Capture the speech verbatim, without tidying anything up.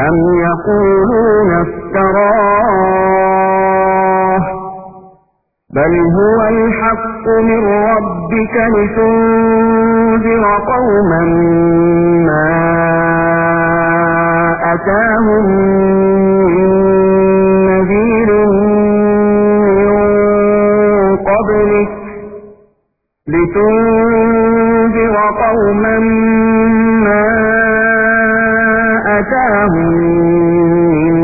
أم يقولون افتراه بل هو الحق من ربك لتنذر قوما ما أتاهم من نذير من قبلك لتنذر قوما ما أتاهم من